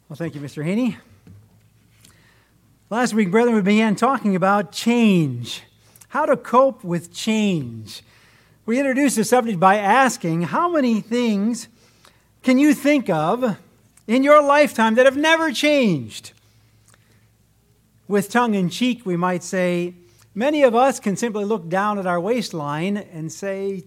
Well, thank you, Mr. Haney. Last week, brethren, we began talking about change, how to cope with change. We introduced the subject by asking, how many things can you think of in your lifetime that have never changed? With tongue in cheek, we might say, many of us can simply look down at our waistline and say,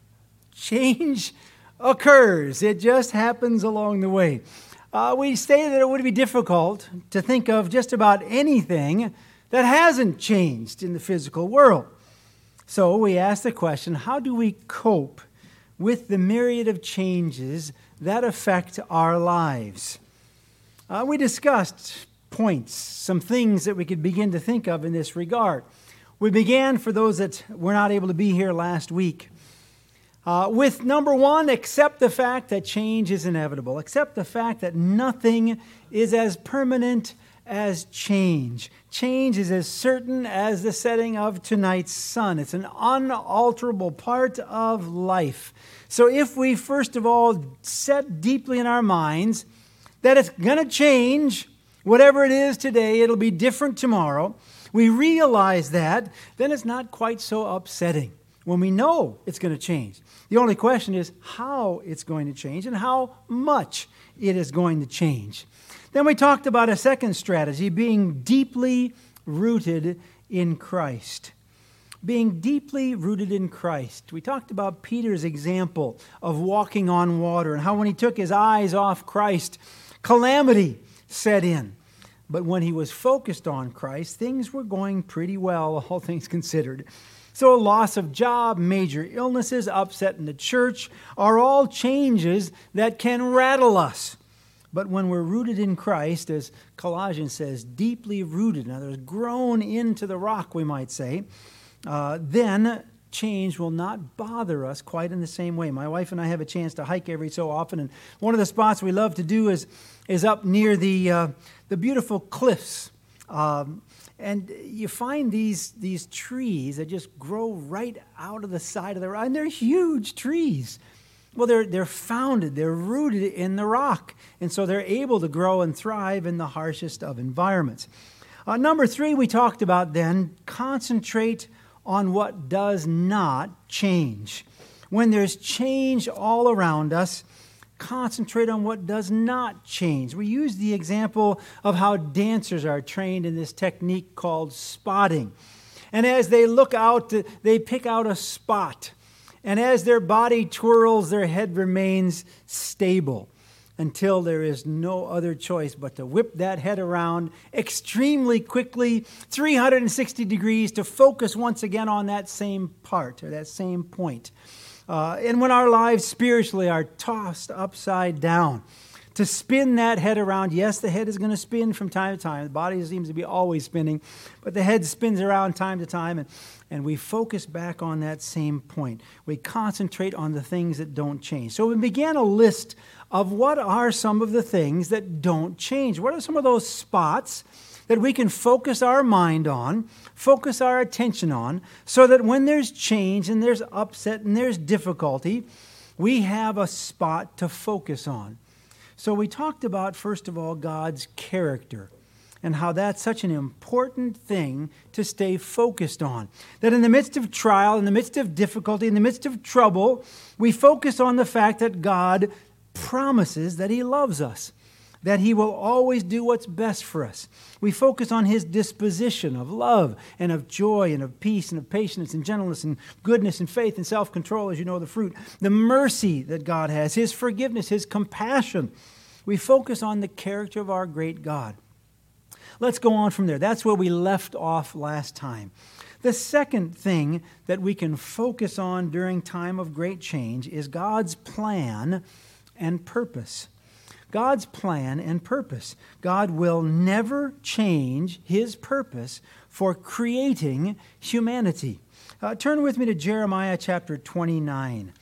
change occurs. It just happens along the way. We stated that it would be difficult to think of just about anything that hasn't changed in the physical world. So we asked the question, how do we cope with the myriad of changes that affect our lives? We discussed points, some things that we could begin to think of in this regard. We began, for those that were not able to be here last week, with number one, accept the fact that change is inevitable. Accept the fact that nothing is as permanent as change. Change is as certain as the setting of tonight's sun. It's an unalterable part of life. So if we first of all set deeply in our minds that it's going to change, whatever it is today, it'll be different tomorrow, we realize that, then it's not quite so upsetting when we know it's going to change. The only question is how it's going to change and how much it is going to change. Then we talked about a second strategy, being deeply rooted in Christ. Being deeply rooted in Christ. We talked about Peter's example of walking on water and how when he took his eyes off Christ, calamity set in. But when he was focused on Christ, things were going pretty well, all things considered. So loss of job, major illnesses, upset in the church are all changes that can rattle us. But when we're rooted in Christ, as Colossians says, deeply rooted, in other words, grown into the rock, we might say, then change will not bother us quite in the same way. My wife and I have a chance to hike every so often, and one of the spots we love to do is up near the beautiful cliffs. And you find these trees that just grow right out of the side of the rock, and they're huge trees. Well, they're founded, they're rooted in the rock, and so they're able to grow and thrive in the harshest of environments. Number three, we talked about then, concentrate on what does not change. When there's change all around us, concentrate on what does not change. We use the example of how dancers are trained in this technique called spotting. And as they look out, they pick out a spot. And as their body twirls, their head remains stable until there is no other choice but to whip that head around extremely quickly, 360 degrees, to focus once again on that same part or that same point. And when our lives spiritually are tossed upside down, to spin that head around, yes, the head is going to spin from time to time. The body seems to be always spinning, but the head spins around time to time, and we focus back on that same point. We concentrate on the things that don't change. So we began a list of what are some of the things that don't change. What are some of those spots that we can focus our mind on, focus our attention on, so that when there's change and there's upset and there's difficulty, we have a spot to focus on. So we talked about, first of all, God's character and how that's such an important thing to stay focused on. That in the midst of trial, in the midst of difficulty, in the midst of trouble, we focus on the fact that God promises that He loves us, that He will always do what's best for us. We focus on His disposition of love and of joy and of peace and of patience and gentleness and goodness and faith and self-control, as you know, the fruit. The mercy that God has, His forgiveness, His compassion. We focus on the character of our great God. Let's go on from there. That's where we left off last time. The second thing that we can focus on during time of great change is God's plan and purpose. God's plan and purpose. God will never change His purpose for creating humanity. Turn with me to Jeremiah chapter 29.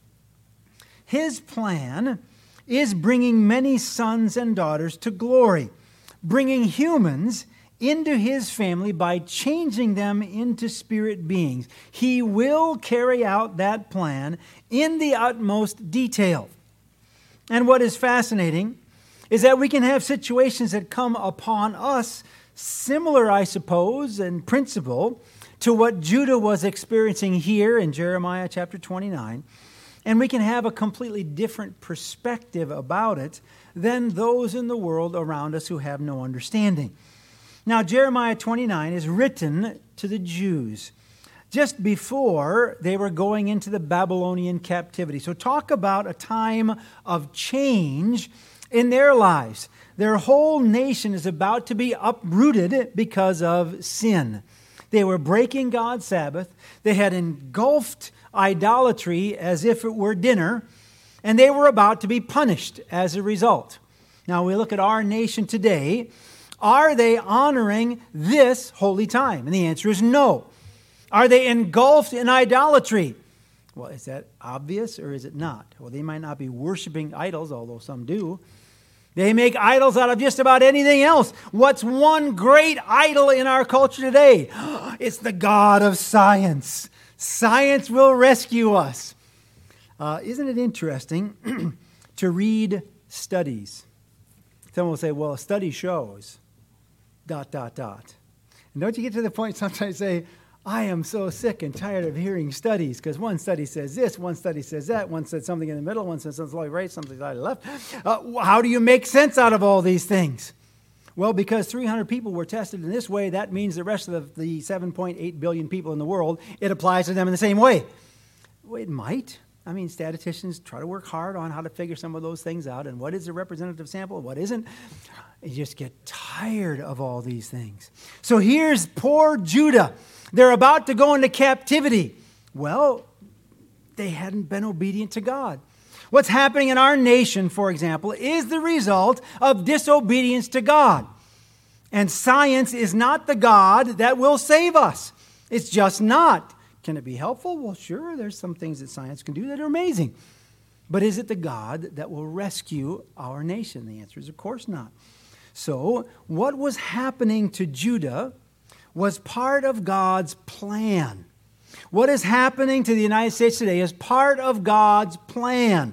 His plan is bringing many sons and daughters to glory, bringing humans into His family by changing them into spirit beings. He will carry out that plan in the utmost detail. And what is fascinating is that we can have situations that come upon us similar, I suppose, in principle to what Judah was experiencing here in Jeremiah chapter 29. And we can have a completely different perspective about it than those in the world around us who have no understanding. Now, Jeremiah 29 is written to the Jews just before they were going into the Babylonian captivity. So talk about a time of change in their lives. Their whole nation is about to be uprooted because of sin. They were breaking God's Sabbath. They had engulfed idolatry as if it were dinner, and they were about to be punished as a result. Now we look at our nation today. Are they honoring this holy time? And the answer is no. Are they engulfed in idolatry? Well, is that obvious or is it not? Well, they might not be worshiping idols, although some do. They make idols out of just about anything else. What's one great idol in our culture today? It's the God of science. Science will rescue us. Isn't it interesting to read studies? Someone will say, well, a study shows, ... And don't you get to the point sometimes say, I am so sick and tired of hearing studies, because one study says this, one study says that, one said something in the middle, one says something slightly right, something slightly left. How do you make sense out of all these things? Well, because 300 people were tested in this way, that means the rest of the 7.8 billion people in the world, it applies to them in the same way. Well, it might. I mean, statisticians try to work hard on how to figure some of those things out, and what is a representative sample and what isn't. You just get tired of all these things. So here's poor Judah. They're about to go into captivity. Well, they hadn't been obedient to God. What's happening in our nation, for example, is the result of disobedience to God. And science is not the God that will save us. It's just not. Can it be helpful? Well, sure, there's some things that science can do that are amazing. But is it the God that will rescue our nation? The answer is, of course not. So, what was happening to Judah was part of God's plan. What is happening to the United States today is part of God's plan.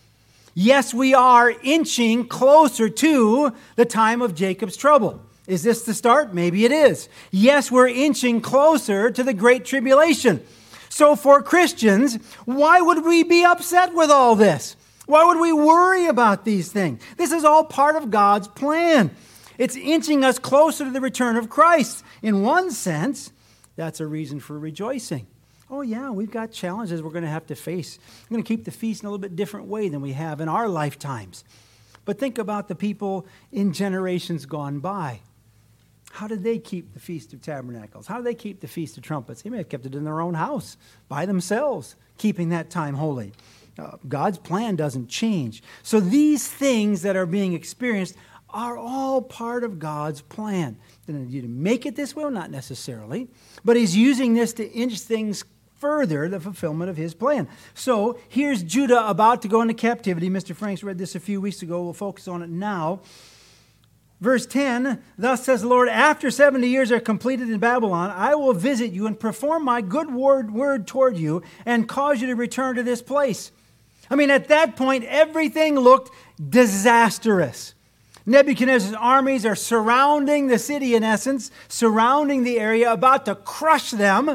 Yes, we are inching closer to the time of Jacob's trouble. Is this the start? Maybe it is. Yes, we're inching closer to the Great Tribulation. So for Christians, why would we be upset with all this? Why would we worry about these things? This is all part of God's plan. It's inching us closer to the return of Christ. In one sense, that's a reason for rejoicing. Oh yeah, we've got challenges we're going to have to face. We're going to keep the feast in a little bit different way than we have in our lifetimes. But think about the people in generations gone by. How did they keep the Feast of Tabernacles? How did they keep the Feast of Trumpets? They may have kept it in their own house, by themselves, keeping that time holy. God's plan doesn't change. So these things that are being experienced are all part of God's plan. Did you make it this way? Well, not necessarily. But He's using this to inch things further, the fulfillment of His plan. So here's Judah about to go into captivity. Mr. Franks read this a few weeks ago. We'll focus on it now. Verse 10, thus says the Lord, after 70 years are completed in Babylon, I will visit you and perform my good word toward you and cause you to return to this place. I mean, at that point, everything looked disastrous. Nebuchadnezzar's armies are surrounding the city, in essence, surrounding the area, about to crush them,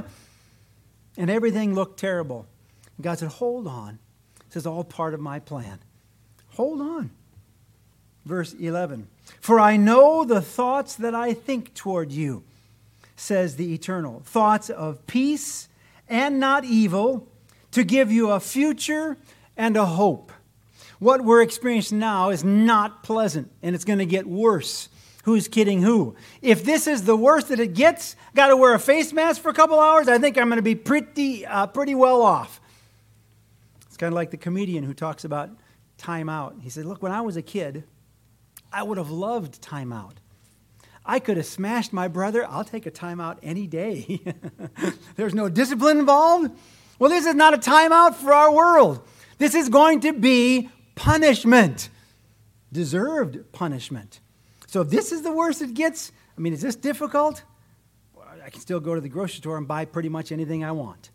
and everything looked terrible. And God said, hold on. This is all part of my plan. Hold on. Verse 11, for I know the thoughts that I think toward you, says the Eternal, thoughts of peace and not evil, to give you a future and a hope. What we're experiencing now is not pleasant, and it's going to get worse. Who's kidding who? If this is the worst that it gets, got to wear a face mask for a couple hours, I think I'm going to be pretty well off. It's kind of like the comedian who talks about time out. He said, look, when I was a kid, I would have loved time out. I could have smashed my brother. I'll take a timeout any day. There's no discipline involved. Well, this is not a timeout for our world. This is going to be punishment. Deserved punishment. So if this is the worst it gets, I mean, is this difficult? Well, I can still go to the grocery store and buy pretty much anything I want.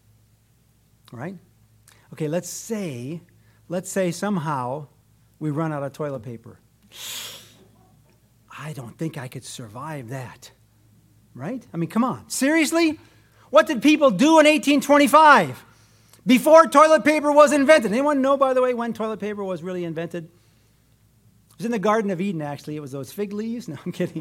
Right? Okay, let's say somehow we run out of toilet paper. I don't think I could survive that. Right? I mean, come on. Seriously? What did people do in 1825 before toilet paper was invented? Anyone know, by the way, when toilet paper was really invented? It was in the Garden of Eden, actually. It was those fig leaves. No, I'm kidding.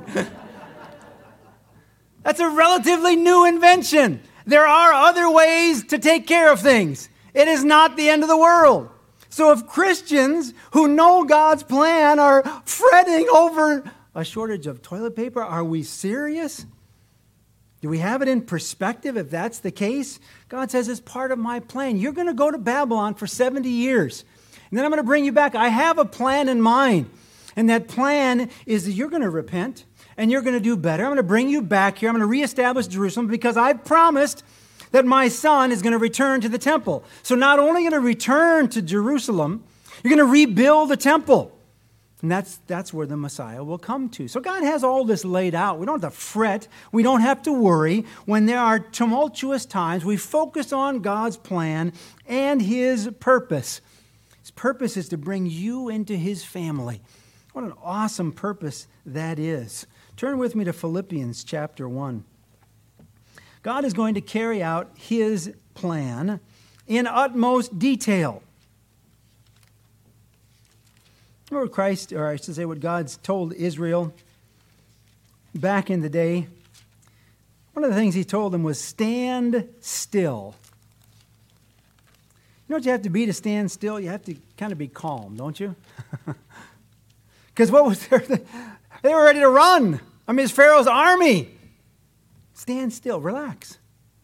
That's a relatively new invention. There are other ways to take care of things. It is not the end of the world. So if Christians who know God's plan are fretting over a shortage of toilet paper, are we serious? Do we have it in perspective if that's the case? God says, it's part of my plan. You're going to go to Babylon for 70 years. And then I'm going to bring you back. I have a plan in mind. And that plan is that you're going to repent and you're going to do better. I'm going to bring you back here. I'm going to reestablish Jerusalem because I've promised that my son is going to return to the temple. So not only going to return to Jerusalem, you're going to rebuild the temple. And that's where the Messiah will come to. So God has all this laid out. We don't have to fret. We don't have to worry. When there are tumultuous times, we focus on God's plan and His purpose. His purpose is to bring you into His family. What an awesome purpose that is. Turn with me to Philippians chapter 1. God is going to carry out His plan in utmost detail. Remember Christ, or I should say what God's told Israel back in the day? One of the things He told them was stand still. You know what you have to be to stand still? You have to kind of be calm, don't you? Because what was there? They were ready to run. I mean, it's Pharaoh's army. Stand still, relax.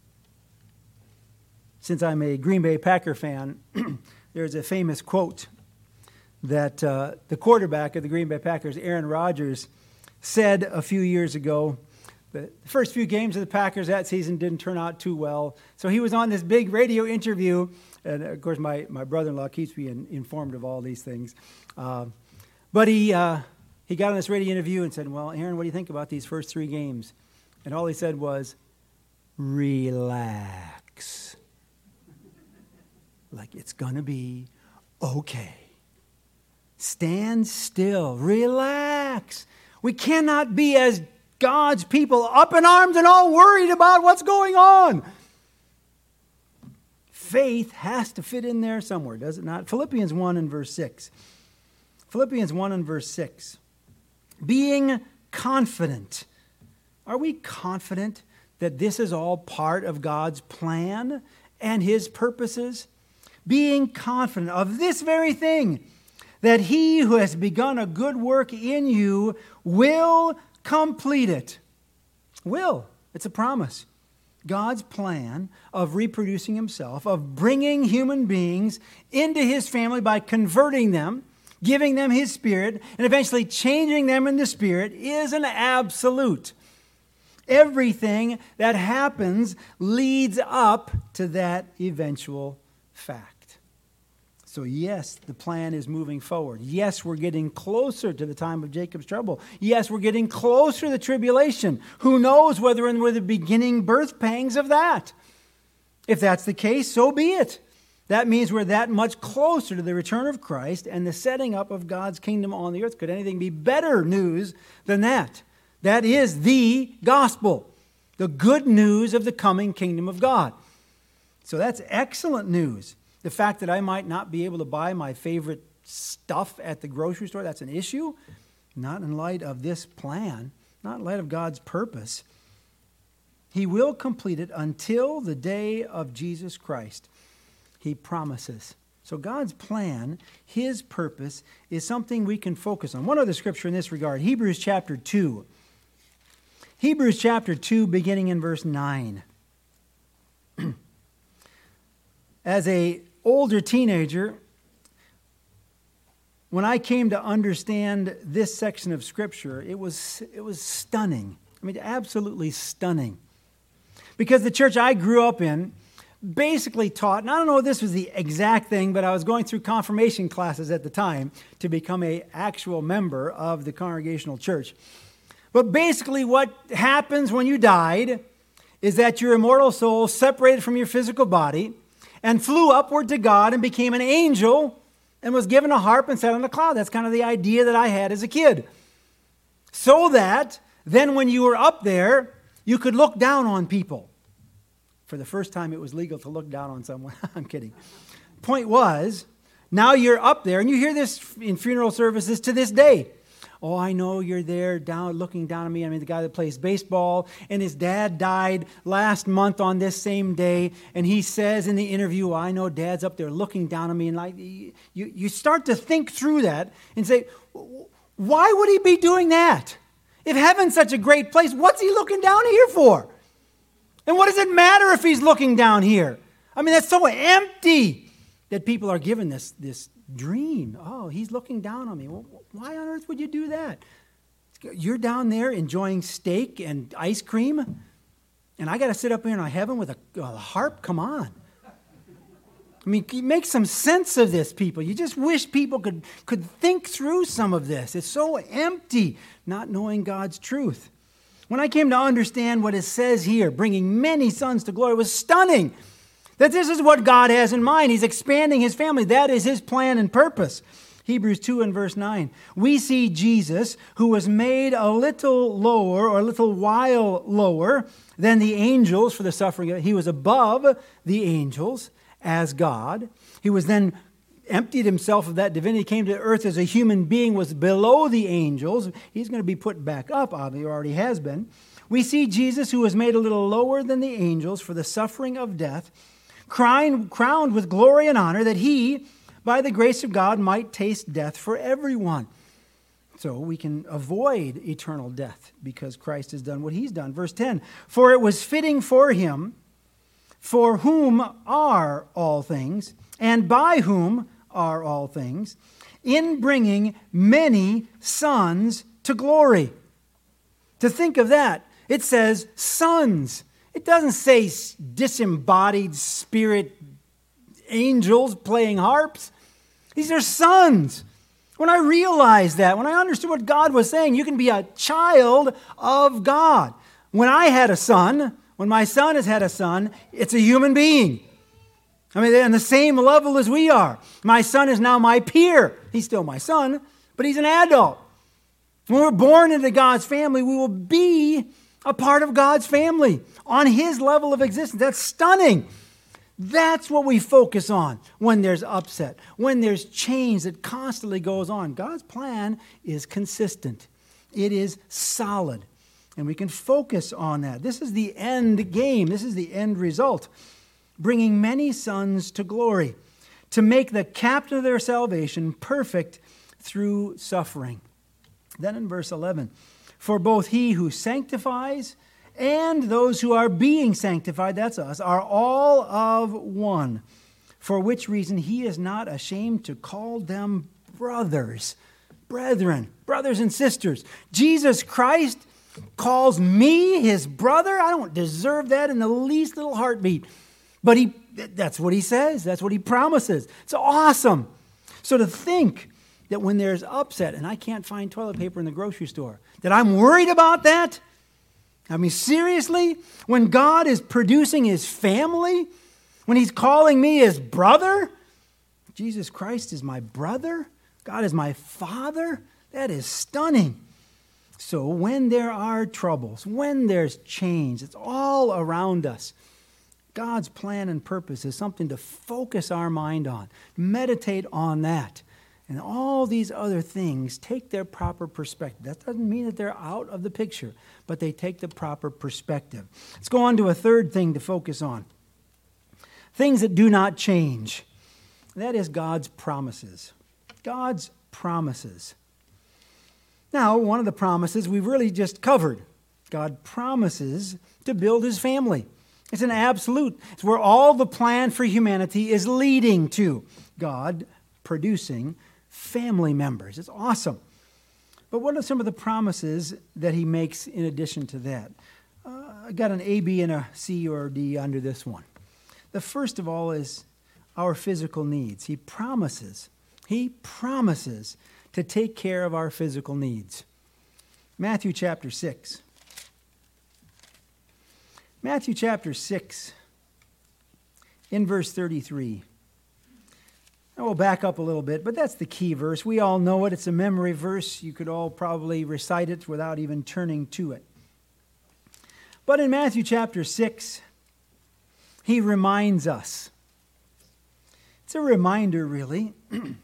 Since I'm a Green Bay Packer fan, there's a famous quote that the quarterback of the Green Bay Packers, Aaron Rodgers, said a few years ago. The first few games of the Packers that season didn't turn out too well. So he was on this big radio interview. And, of course, my brother-in-law keeps me informed of all these things. But he got on this radio interview and said, well, Aaron, what do you think about these first 3 games? And all he said was, relax. Like it's going to be okay. Stand still. Relax. We cannot be, as God's people, up in arms and all worried about what's going on. Faith has to fit in there somewhere, does it not? Philippians 1 and verse 6. Philippians 1 and verse 6. Being confident. Are we confident that this is all part of God's plan and His purposes? Being confident of this very thing, that He who has begun a good work in you will complete it. Will. It's a promise. God's plan of reproducing Himself, of bringing human beings into His family by converting them, giving them His Spirit, and eventually changing them in the Spirit is an absolute. Everything that happens leads up to that eventual fact. So yes, the plan is moving forward. Yes, we're getting closer to the time of Jacob's trouble. Yes, we're getting closer to the tribulation. Who knows whether we're the beginning birth pangs of that? If that's the case, so be it. That means we're that much closer to the return of Christ and the setting up of God's kingdom on the earth. Could anything be better news than that? That is the gospel, the good news of the coming kingdom of God. So that's excellent news. The fact that I might not be able to buy my favorite stuff at the grocery store, that's an issue. Not in light of this plan, not in light of God's purpose. He will complete it until the day of Jesus Christ. He promises. So God's plan, His purpose, is something we can focus on. One other scripture in this regard, Hebrews chapter 2. Hebrews chapter 2, beginning in verse 9. As an older teenager, when I came to understand this section of Scripture, it was stunning. I mean, absolutely stunning. Because the church I grew up in basically taught, and I don't know if this was the exact thing, but I was going through confirmation classes at the time to become an actual member of the Congregational Church. But basically what happens when you died is that your immortal soul separated from your physical body and flew upward to God and became an angel and was given a harp and sat on a cloud. That's kind of the idea that I had as a kid. So that then when you were up there, you could look down on people. For the first time, it was legal to look down on someone. I'm kidding. Point was, now you're up there, and you hear this in funeral services to this day. Oh, I know you're there looking down at me. I mean, the guy that plays baseball, and his dad died last month on this same day, and he says in the interview, I know Dad's up there looking down at me. And like you start to think through that and say, why would he be doing that? If heaven's such a great place, what's he looking down here for? And what does it matter if he's looking down here? I mean, that's so empty that people are given this dream. Oh, he's looking down on me. Well, why on earth would you do that? You're down there enjoying steak and ice cream, and I got to sit up here in heaven with a harp? Come on. I mean, make some sense of this, people. You just wish people could think through some of this. It's so empty, not knowing God's truth. When I came to understand what it says here, bringing many sons to glory, it was stunning. That this is what God has in mind. He's expanding his family. That is his plan and purpose. Hebrews 2 and verse 9. We see Jesus, who was made a little lower or a little while lower than the angels for the suffering. He was above the angels as God. He was then emptied himself of that divinity, came to earth as a human being, was below the angels. He's going to be put back up, obviously, already has been. We see Jesus, who was made a little lower than the angels for the suffering of death, crowned with glory and honor, that he, by the grace of God, might taste death for everyone. So we can avoid eternal death because Christ has done what he's done. Verse 10, for it was fitting for him, for whom are all things, and by whom are all things, in bringing many sons to glory. To think of that, it says sons. It doesn't say disembodied spirit angels playing harps. These are sons. When I realized that, when I understood what God was saying, you can be a child of God. When I had a son, when my son has had a son, it's a human being. I mean, they're on the same level as we are. My son is now my peer. He's still my son, but he's an adult. When we're born into God's family, we will be a part of God's family on his level of existence. That's stunning. That's what we focus on when there's upset, when there's change that constantly goes on. God's plan is consistent. It is solid. And we can focus on that. This is the end game. This is the end result. Bringing many sons to glory, to make the captain of their salvation perfect through suffering. Then in verse 11, for both he who sanctifies and those who are being sanctified, that's us, are all of one, for which reason he is not ashamed to call them brothers, brethren, brothers and sisters. Jesus Christ calls me his brother. I don't deserve that in the least little heartbeat. But that's what he says. That's what he promises. It's awesome. So to think that when there's upset and I can't find toilet paper in the grocery store, that I'm worried about that? I mean, seriously? When God is producing his family? When he's calling me his brother? Jesus Christ is my brother? God is my father? That is stunning. So when there are troubles, when there's change, it's all around us. God's plan and purpose is something to focus our mind on. Meditate on that. And all these other things take their proper perspective. That doesn't mean that they're out of the picture, but they take the proper perspective. Let's go on to a third thing to focus on. Things that do not change. That is God's promises. God's promises. Now, one of the promises we've really just covered. God promises to build his family. It's an absolute. It's where all the plan for humanity is leading to. God producing family members. It's awesome. But what are some of the promises that he makes in addition to that? I got an A, B, and a C or D under this one. The first of all is our physical needs. He promises to take care of our physical needs. Matthew chapter 6. Matthew chapter 6, in verse 33. Now We'll back up a little bit, but that's the key verse. We all know it. It's a memory verse. You could all probably recite it without even turning to it. But in Matthew chapter 6, he reminds us. It's a reminder, really.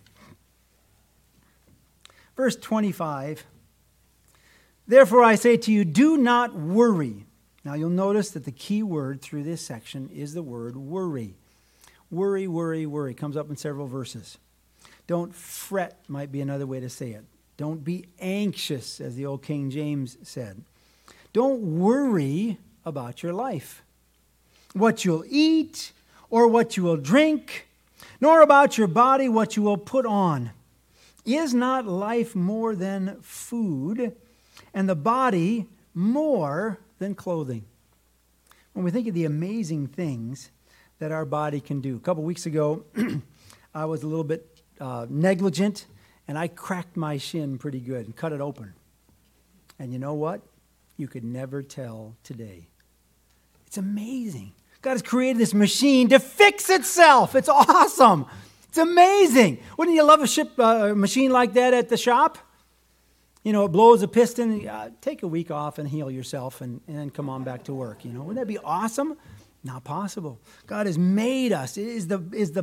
Verse 25, therefore I say to you, do not worry. Now you'll notice that the key word through this section is the word worry. Worry, worry, worry. Comes up in several verses. Don't fret might be another way to say it. Don't be anxious, as the old King James said. Don't worry about your life, what you'll eat or what you will drink, nor about your body what you will put on. Is not life more than food, and the body more than clothing? When we think of the amazing things that our body can do. A couple weeks ago, I was a little bit negligent, and I cracked my shin pretty good and cut it open. And you know what? You could never tell today. It's amazing. God has created this machine to fix itself. It's awesome. It's amazing. Wouldn't you love a machine like that at the shop? You know, it blows a piston. Take a week off and heal yourself and then come on back to work. You know, wouldn't that be awesome? Not possible. God has made us. Is the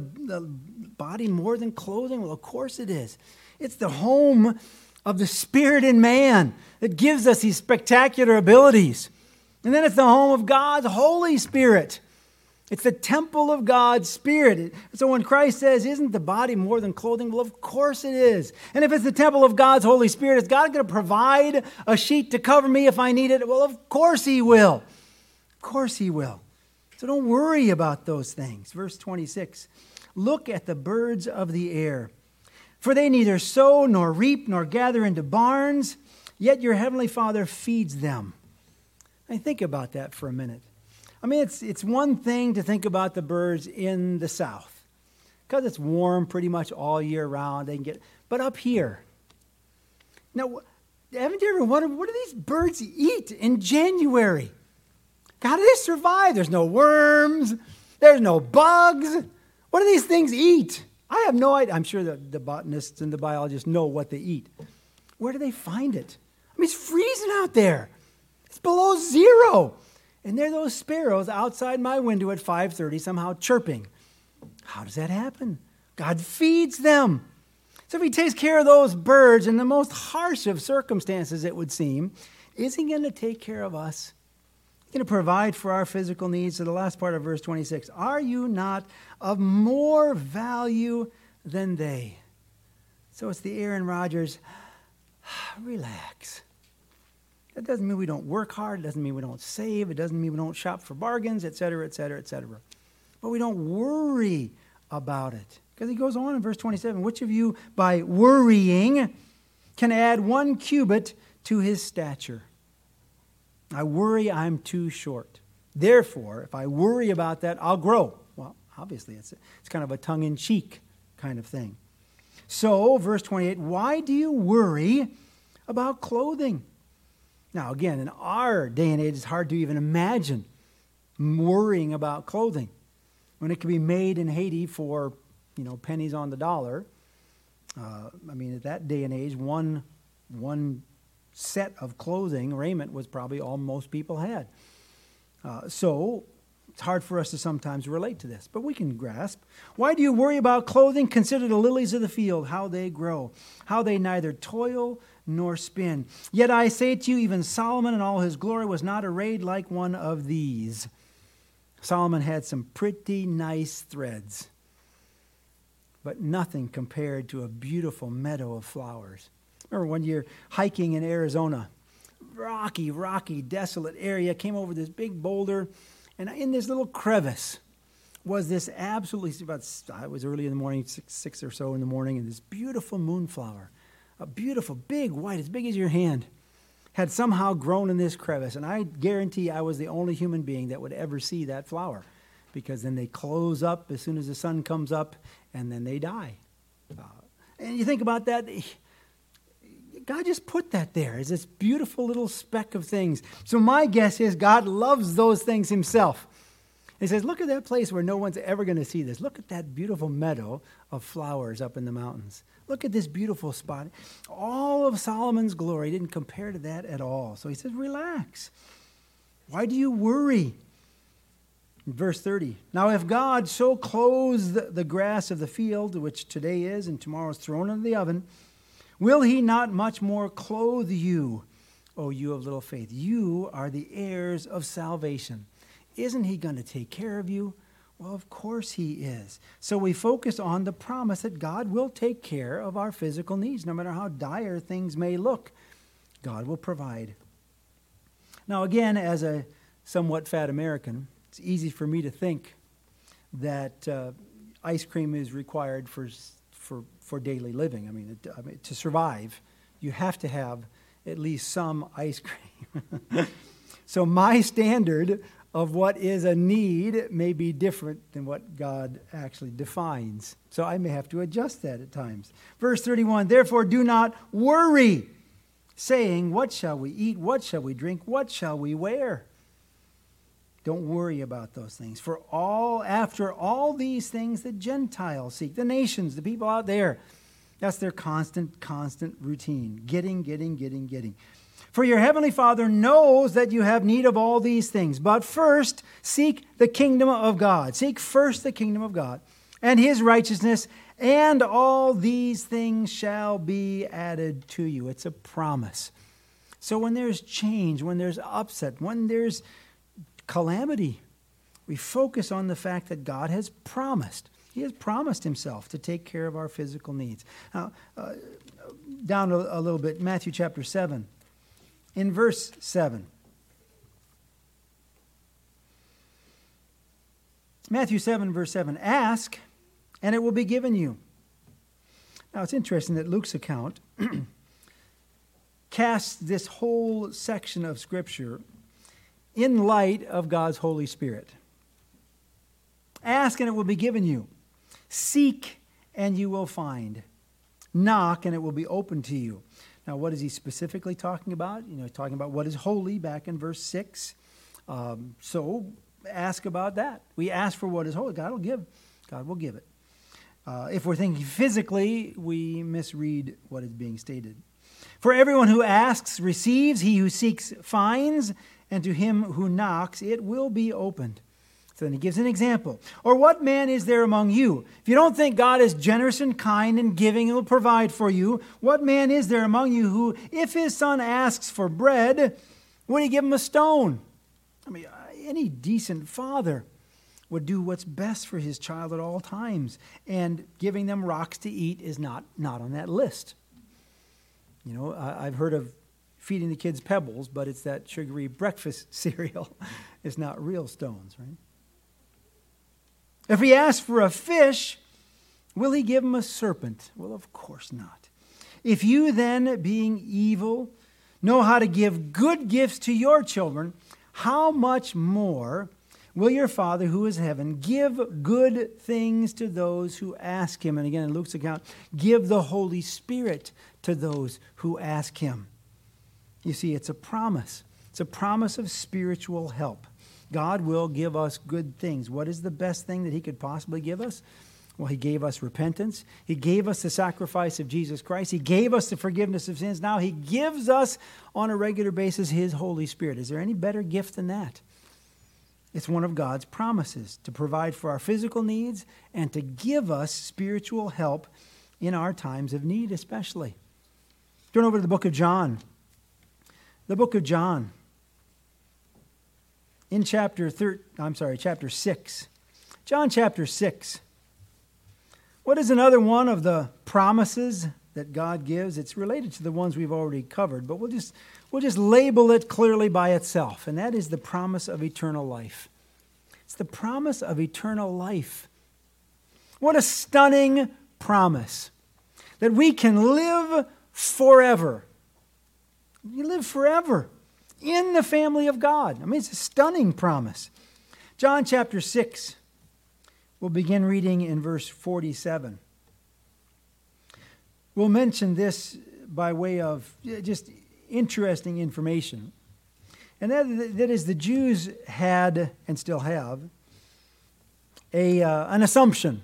body more than clothing? Well, of course it is. It's the home of the Spirit in man that gives us these spectacular abilities. And then it's the home of God's Holy Spirit. It's the temple of God's Spirit. So when Christ says, isn't the body more than clothing? Well, of course it is. And if it's the temple of God's Holy Spirit, is God going to provide a sheet to cover me if I need it? Well, of course He will. Of course He will. So don't worry about those things. Verse 26, look at the birds of the air, for they neither sow nor reap nor gather into barns, yet your heavenly Father feeds them. I think about that for a minute. I mean, it's one thing to think about the birds in the south, because it's warm pretty much all year round. They can get, but up here. Now, haven't you ever wondered, what do these birds eat in January? How do they survive? There's no worms. There's no bugs. What do these things eat? I have no idea. I'm sure the botanists and the biologists know what they eat. Where do they find it? I mean, it's freezing out there. It's below zero. And there are those sparrows outside my window at 5:30 somehow chirping. How does that happen? God feeds them. So if He takes care of those birds in the most harsh of circumstances, it would seem, is He going to take care of us? He's going to provide for our physical needs. So the last part of verse 26, are you not of more value than they? So it's the Aaron Rodgers, relax. That doesn't mean we don't work hard. It doesn't mean we don't save. It doesn't mean we don't shop for bargains, et cetera, et cetera, et cetera. But we don't worry about it. Because he goes on in verse 27, which of you by worrying can add 1 cubit to his stature? I worry I'm too short. Therefore, if I worry about that, I'll grow. Well, obviously, it's kind of a tongue-in-cheek kind of thing. So, verse 28, why do you worry about clothing? Now, again, in our day and age, it's hard to even imagine worrying about clothing when it can be made in Haiti for, pennies on the dollar. At that day and age, one set of clothing, raiment, was probably all most people had. So it's hard for us to sometimes relate to this, but we can grasp. Why do you worry about clothing? Consider the lilies of the field, how they grow, how they neither toil nor spin. Yet I say to you, even Solomon in all his glory was not arrayed like one of these. Solomon had some pretty nice threads, but nothing compared to a beautiful meadow of flowers. Remember one year hiking in Arizona, rocky, desolate area, came over this big boulder, and in this little crevice was this absolutely, it was early in the morning, 6 or so in the morning, and this beautiful moonflower, a beautiful, big, white, as big as your hand, had somehow grown in this crevice. And I guarantee I was the only human being that would ever see that flower, because then they close up as soon as the sun comes up, and then they die. And you think about that, God just put that there as this beautiful little speck of things. So my guess is God loves those things himself. He says, look at that place where no one's ever going to see this. Look at that beautiful meadow of flowers up in the mountains. Look at this beautiful spot. All of Solomon's glory didn't compare to that at all. So he says, relax. Why do you worry? In verse 30, now if God so clothes the grass of the field, which today is and tomorrow is thrown into the oven, will he not much more clothe you, O you of little faith? You are the heirs of salvation. Isn't he going to take care of you? Well, of course he is. So we focus on the promise that God will take care of our physical needs, no matter how dire things may look. God will provide. Now again, as a somewhat fat American, it's easy for me to think that ice cream is required for daily living. I mean, to survive, you have to have at least some ice cream. So my standard of what is a need may be different than what God actually defines. So I may have to adjust that at times. Verse 31, therefore do not worry, saying, what shall we eat? What shall we drink? What shall we wear? Don't worry about those things. For after all these things the Gentiles seek, the nations, the people out there, that's their constant routine. Getting. For your heavenly Father knows that you have need of all these things. But first, seek the kingdom of God. Seek first the kingdom of God and his righteousness, and all these things shall be added to you. It's a promise. So when there's change, when there's upset, when there's calamity, we focus on the fact that God has promised. He has promised himself to take care of our physical needs. Now, down a little bit, Matthew chapter 7. In verse 7. Matthew 7, verse 7. Ask, and it will be given you. Now, it's interesting that Luke's account casts this whole section of Scripture in light of God's Holy Spirit. Ask, and it will be given you. Seek, and you will find. Knock, and it will be open to you. Now, what is he specifically talking about? He's talking about what is holy back in verse 6. So ask about that. We ask for what is holy. God will give. God will give it. If we're thinking physically, we misread what is being stated. For everyone who asks receives, he who seeks finds, and to him who knocks it will be opened. So then he gives an example. Or what man is there among you? If you don't think God is generous and kind and giving and will provide for you, what man is there among you who, if his son asks for bread, would he give him a stone? I mean, any decent father would do what's best for his child at all times. And giving them rocks to eat is not on that list. I've heard of feeding the kids pebbles, but it's that sugary breakfast cereal. It's not real stones, right? If he asks for a fish, will he give him a serpent? Well, of course not. If you then, being evil, know how to give good gifts to your children, how much more will your Father who is in heaven give good things to those who ask him? And again, in Luke's account, give the Holy Spirit to those who ask him. You see, it's a promise. It's a promise of spiritual help. God will give us good things. What is the best thing that he could possibly give us? Well, he gave us repentance. He gave us the sacrifice of Jesus Christ. He gave us the forgiveness of sins. Now he gives us on a regular basis his Holy Spirit. Is there any better gift than that? It's one of God's promises to provide for our physical needs and to give us spiritual help in our times of need especially. Turn over to the book of John. The book of John. In chapter 6. John chapter 6. What is another one of the promises that God gives? It's related to the ones we've already covered, but we'll just label it clearly by itself, and that is the promise of eternal life. It's the promise of eternal life. What a stunning promise. That we can live forever. You live forever in the family of God. I mean, it's a stunning promise. John chapter 6. We'll begin reading in verse 47. We'll mention this by way of just interesting information. And that is the Jews had, and still have, an assumption.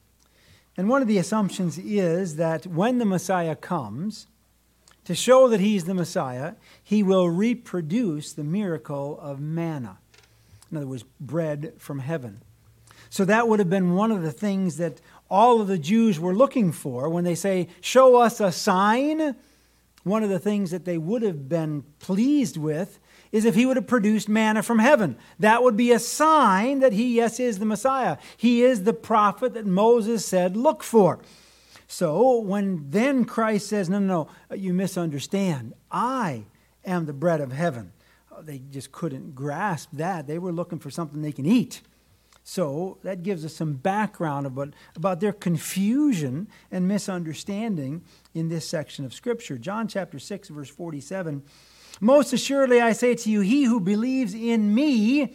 And one of the assumptions is that when the Messiah comes, to show that he's the Messiah, he will reproduce the miracle of manna. In other words, bread from heaven. So that would have been one of the things that all of the Jews were looking for when they say, show us a sign. One of the things that they would have been pleased with is if he would have produced manna from heaven. That would be a sign that he, yes, is the Messiah. He is the prophet that Moses said, look for. So when then Christ says, no, you misunderstand. I am the bread of heaven. They just couldn't grasp that. They were looking for something they can eat. So that gives us some background about their confusion and misunderstanding in this section of Scripture. John chapter 6, verse 47. Most assuredly I say to you, he who believes in me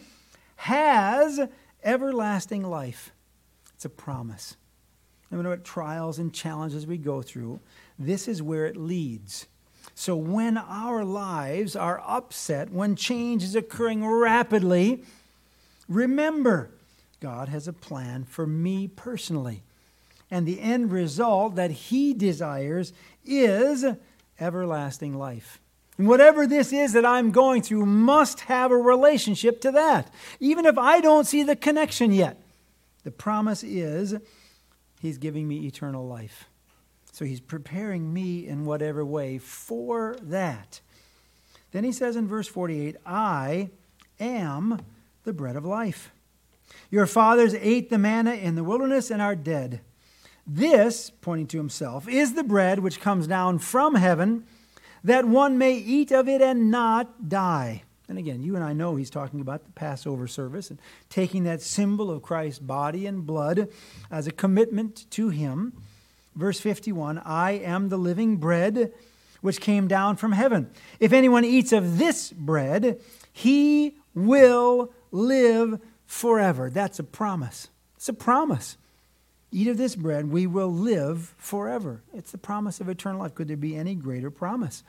has everlasting life. It's a promise. No matter what trials and challenges we go through, this is where it leads. So when our lives are upset, when change is occurring rapidly, remember, God has a plan for me personally. And the end result that he desires is everlasting life. And whatever this is that I'm going through must have a relationship to that. Even if I don't see the connection yet. The promise is he's giving me eternal life. So he's preparing me in whatever way for that. Then he says in verse 48, I am the bread of life. Your fathers ate the manna in the wilderness and are dead. This, pointing to himself, is the bread which comes down from heaven, that one may eat of it and not die. And again, you and I know he's talking about the Passover service and taking that symbol of Christ's body and blood as a commitment to him. Verse 51, I am the living bread which came down from heaven. If anyone eats of this bread, he will live forever. That's a promise. It's a promise. Eat of this bread, we will live forever. It's the promise of eternal life. Could there be any greater promise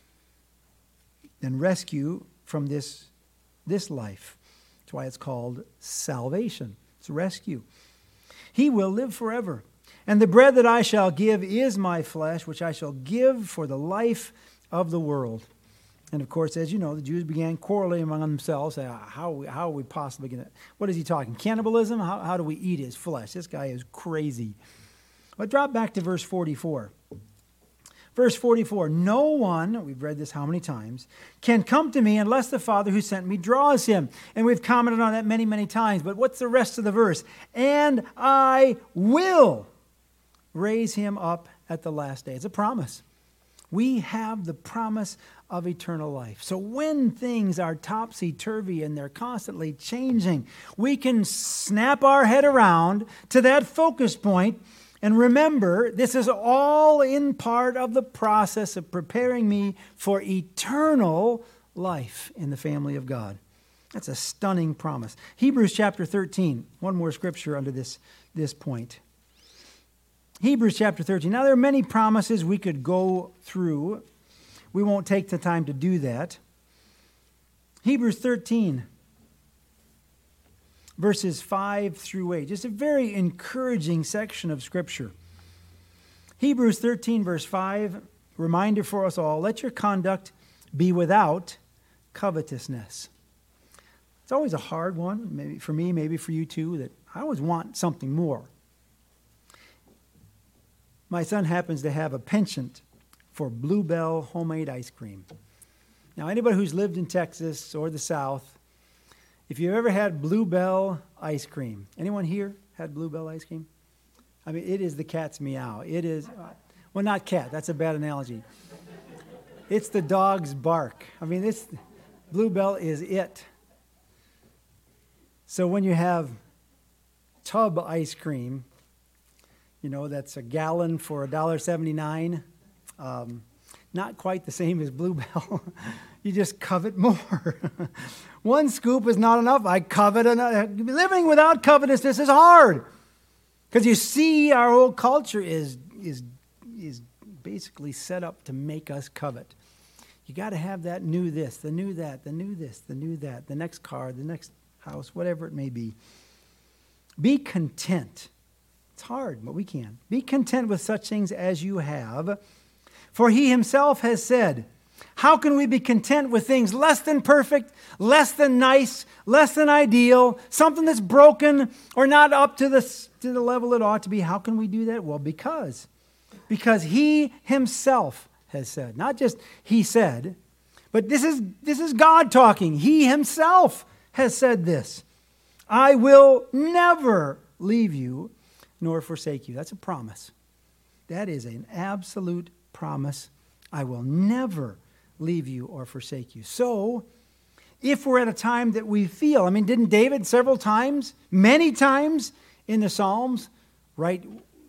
than rescue from this life? That's why it's called salvation. It's rescue. He will live forever. And the bread that I shall give is my flesh, which I shall give for the life of the world. And of course, as you know, the Jews began quarreling among themselves. How are we possibly going to... What is he talking? Cannibalism? How do we eat his flesh? This guy is crazy. But drop back to verse 44. Verse 44, no one, we've read this how many times, can come to me unless the Father who sent me draws him. And we've commented on that many, many times. But what's the rest of the verse? And I will raise him up at the last day. It's a promise. We have the promise of eternal life. So when things are topsy-turvy and they're constantly changing, we can snap our head around to that focus point and remember, this is all in part of the process of preparing me for eternal life in the family of God. That's a stunning promise. Hebrews chapter 13, one more scripture under this point. Hebrews chapter 13. Now, there are many promises we could go through. We won't take the time to do that. Hebrews 13, verses 5 through 8. Just a very encouraging section of Scripture. Hebrews 13, verse 5, reminder for us all, let your conduct be without covetousness. It's always a hard one, maybe for me, maybe for you too, that I always want something more. My son happens to have a penchant for Bluebell homemade ice cream. Now, anybody who's lived in Texas or the South, if you've ever had Bluebell ice cream, anyone here had Bluebell ice cream? I mean, it is the cat's meow. It is, well, not cat. That's a bad analogy. It's the dog's bark. I mean, Bluebell is it. So when you have tub ice cream, you know, that's a gallon for $1.79. Not quite the same as Bluebell. You just covet more. One scoop is not enough. I covet another. Living without covetousness is hard. Because you see, our whole culture is basically set up to make us covet. You got to have that new this, the new that, the new this, the new that, the next car, the next house, whatever it may be. Be content. It's hard, but we can. Be content with such things as you have. For he himself has said, how can we be content with things less than perfect, less than nice, less than ideal, something that's broken or not up to the level it ought to be? How can we do that? Well, because he himself has said. Not just he said, but this is God talking. He himself has said this. I will never leave you nor forsake you. That's a promise. That is an absolute promise. I will never leave you or forsake you. So, if we're at a time that we feel, didn't David several times, many times in the Psalms, write,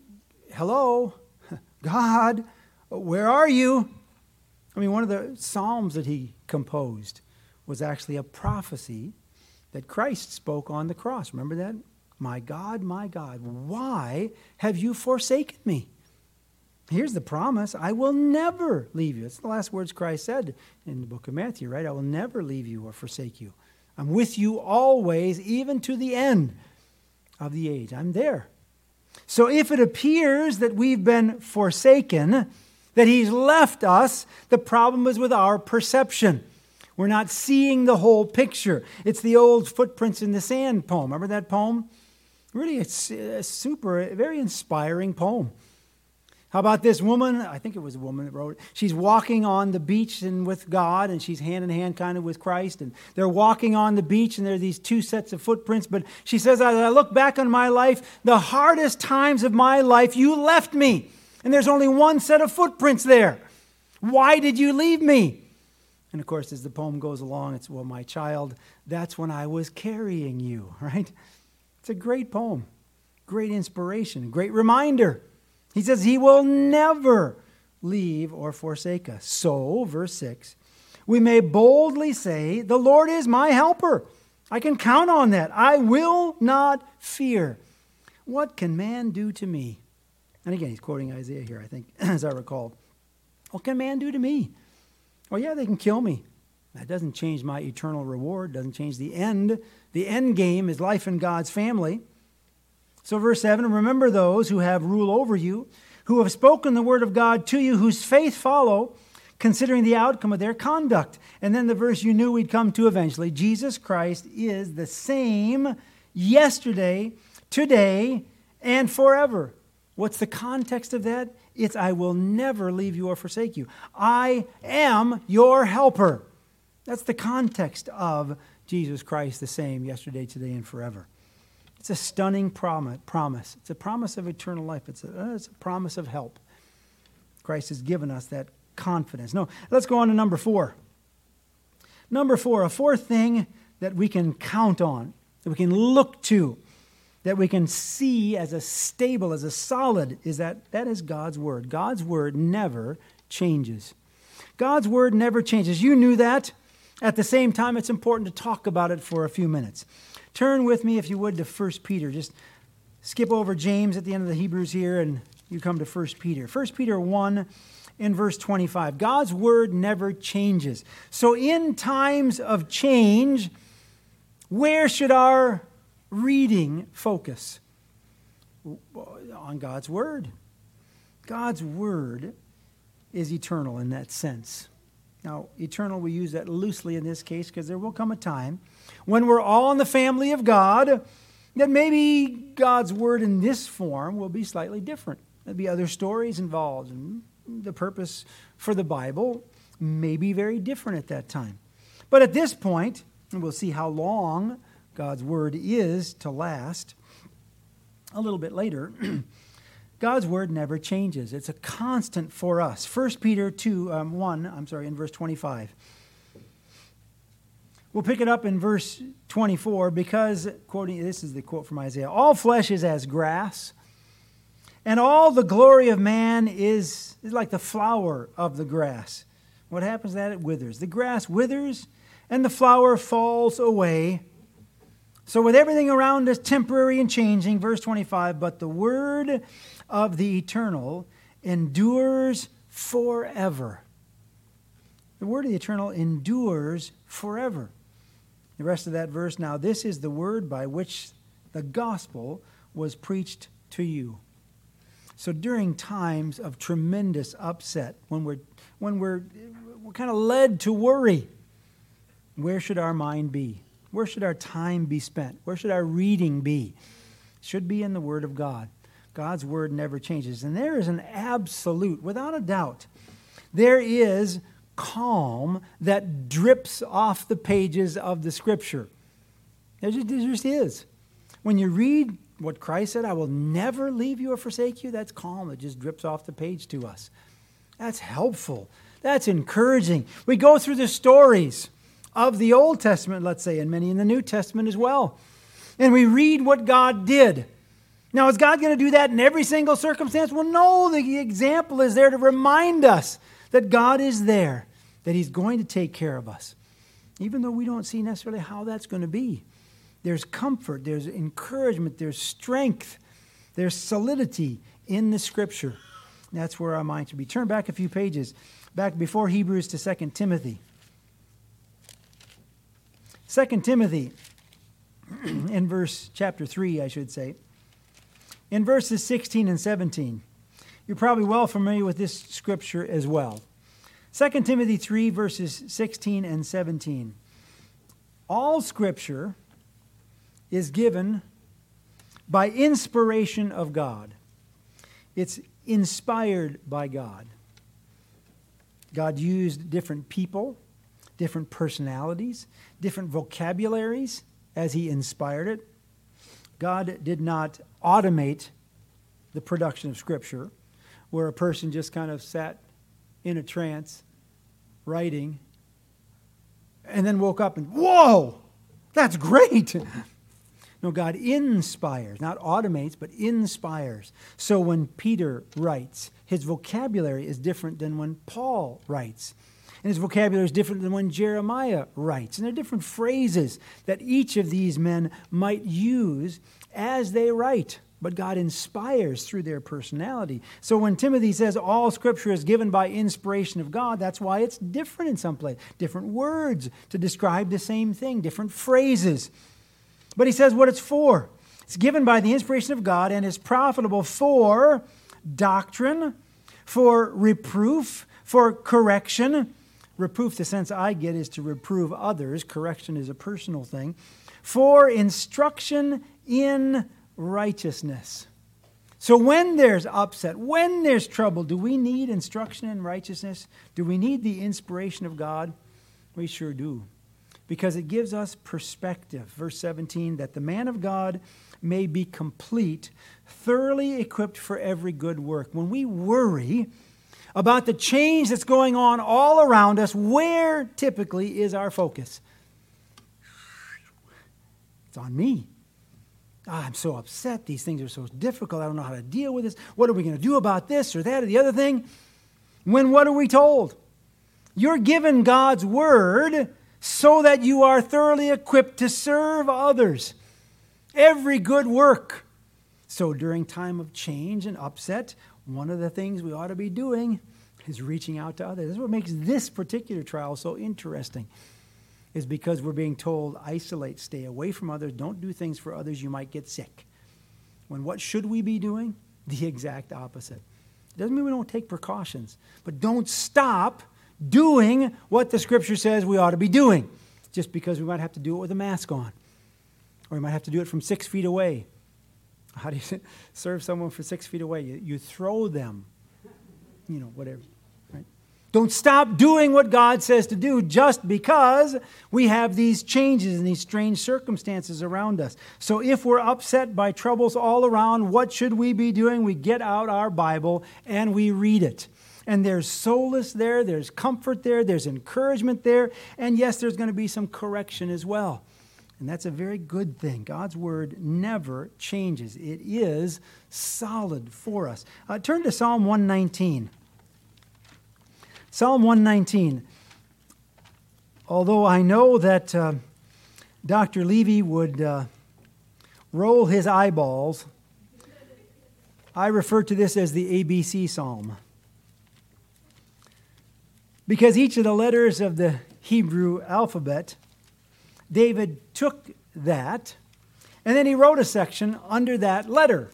hello, God, where are you? One of the Psalms that he composed was actually a prophecy that Christ spoke on the cross. Remember that? My God, why have you forsaken me? Here's the promise. I will never leave you. It's the last words Christ said in the book of Matthew, right? I will never leave you or forsake you. I'm with you always, even to the end of the age. I'm there. So if it appears that we've been forsaken, that he's left us, the problem is with our perception. We're not seeing the whole picture. It's the old Footprints in the Sand poem. Remember that poem? Really, it's a very inspiring poem. How about this woman? I think it was a woman that wrote it. She's walking on the beach and with God, and she's hand in hand kind of with Christ. And they're walking on the beach, and there are these two sets of footprints. But she says, as I look back on my life, the hardest times of my life, you left me. And there's only one set of footprints there. Why did you leave me? And of course, as the poem goes along, it's, well, my child, that's when I was carrying you, right? It's a great poem, great inspiration, great reminder. He says he will never leave or forsake us. So, verse 6, we may boldly say, the Lord is my helper. I can count on that. I will not fear. What can man do to me? And again, he's quoting Isaiah here, I think, as I recall. What can man do to me? Well, yeah, they can kill me. That doesn't change my eternal reward, doesn't change the end. The end game is life in God's family. So verse 7, remember those who have rule over you, who have spoken the word of God to you, whose faith follow, considering the outcome of their conduct. And then the verse you knew we'd come to eventually. Jesus Christ is the same yesterday, today, and forever. What's the context of that? It's I will never leave you or forsake you. I am your helper. That's the context of Jesus Christ, the same yesterday, today, and forever. It's a stunning promise. It's a promise of eternal life. It's a promise of help. Christ has given us that confidence. No, let's go on to number 4. Number 4, a fourth thing that we can count on, that we can look to, that we can see as a stable, as a solid, is that is God's Word. God's Word never changes. God's Word never changes. You knew that. At the same time, it's important to talk about it for a few minutes. Turn with me, if you would, to 1 Peter. Just skip over James at the end of the Hebrews here, and you come to 1 Peter. 1 Peter 1 in verse 25. God's Word never changes. So in times of change, where should our reading focus? On God's Word. God's Word is eternal in that sense. Now, eternal, we use that loosely in this case because there will come a time when we're all in the family of God that maybe God's Word in this form will be slightly different. There'll be other stories involved, and the purpose for the Bible may be very different at that time. But at this point, and we'll see how long God's Word is to last a little bit later, God's Word never changes. It's a constant for us. 1 Peter 1, in verse 25. We'll pick it up in verse 24 because, this is the quote from Isaiah, all flesh is as grass, and all the glory of man is like the flower of the grass. What happens to that? It withers. The grass withers, and the flower falls away. So with everything around us temporary and changing, verse 25, but the word of the eternal endures forever. The word of the eternal endures forever. The rest of that verse, now this is the word by which The gospel was preached to you. So during times of tremendous upset, when we're kind of led to worry, where should our mind be? Where should our time be spent? Where should our reading be? It should be in the Word of God. God's Word never changes. And there is an absolute, without a doubt, there is calm that drips off the pages of the Scripture. There just is. When you read what Christ said, I will never leave you or forsake you, that's calm. It just drips off the page to us. That's helpful. That's encouraging. We go through the stories of the Old Testament, let's say, and many in the New Testament as well. And we read what God did. Now, is God going to do that in every single circumstance? Well, no, the example is there to remind us that God is there, that He's going to take care of us. Even though we don't see necessarily how that's going to be. There's comfort, there's encouragement, there's strength, there's solidity in the Scripture. That's where our mind should be. Turn back a few pages, back before Hebrews to 2 Timothy. 2 Timothy, in chapter 3, I should say, in verses 16 and 17. You're probably well familiar with this scripture as well. 2 Timothy 3, verses 16 and 17. All Scripture is given by inspiration of God. It's inspired by God. God used different people, different personalities, different vocabularies as He inspired it. God did not automate the production of Scripture, where a person just kind of sat in a trance, writing, and then woke up and, whoa, that's great. No, God inspires, not automates, but inspires. So when Peter writes, his vocabulary is different than when Paul writes. And his vocabulary is different than when Jeremiah writes. And there are different phrases that each of these men might use as they write. But God inspires through their personality. So when Timothy says all Scripture is given by inspiration of God, that's why it's different in some place. Different words to describe the same thing, different phrases. But he says what it's for. It's given by the inspiration of God and is profitable for doctrine, for reproof, for correction. Reproof, the sense I get, is to reprove others. Correction is a personal thing. For instruction in righteousness. So when there's upset, when there's trouble, do we need instruction in righteousness? Do we need the inspiration of God? We sure do. Because it gives us perspective. Verse 17, that the man of God may be complete, thoroughly equipped for every good work. When we worry about the change that's going on all around us, where typically is our focus? It's on me. I'm so upset. These things are so difficult. I don't know how to deal with this. What are we going to do about this or that or the other thing? When what are we told? You're given God's word so that you are thoroughly equipped to serve others. Every good work. So during time of change and upset, one of the things we ought to be doing is reaching out to others. This is what makes this particular trial so interesting, is because we're being told, isolate, stay away from others, don't do things for others, you might get sick. When what should we be doing? The exact opposite. It doesn't mean we don't take precautions, but don't stop doing what the Scripture says we ought to be doing, just because we might have to do it with a mask on, or we might have to do it from 6 feet away. How do you serve someone from 6 feet away? You throw them, whatever. Right? Don't stop doing what God says to do just because we have these changes and these strange circumstances around us. So if we're upset by troubles all around, what should we be doing? We get out our Bible and we read it. And there's solace there, there's comfort there, there's encouragement there, and yes, there's going to be some correction as well. And that's a very good thing. God's word never changes. It is solid for us. Turn to Psalm 119. Psalm 119. Although I know that Dr. Levy would roll his eyeballs, I refer to this as the ABC Psalm. Because each of the letters of the Hebrew alphabet, David took that And then he wrote a section under that letter.